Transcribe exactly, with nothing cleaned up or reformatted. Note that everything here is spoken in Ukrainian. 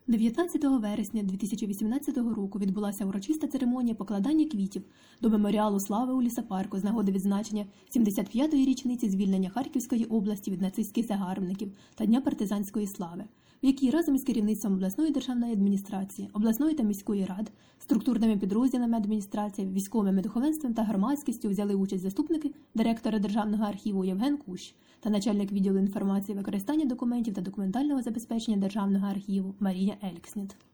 дев'ятнадцятого вересня дві тисячі вісімнадцятого року відбулася урочиста церемонія покладання квітів до меморіалу слави у лісопарку з нагоди відзначення сімдесят п'ятої річниці звільнення Харківської області від нацистських загарбників та Дня партизанської слави, в якій разом із керівництвом обласної державної адміністрації, обласної та міської рад, структурними підрозділами адміністрації, військовим духовенством та громадськістю взяли участь заступники директора Державного архіву Євген Кущ та начальник відділу інформації, використання документів та документального забезпечення Державного архіву Марія Елькснет.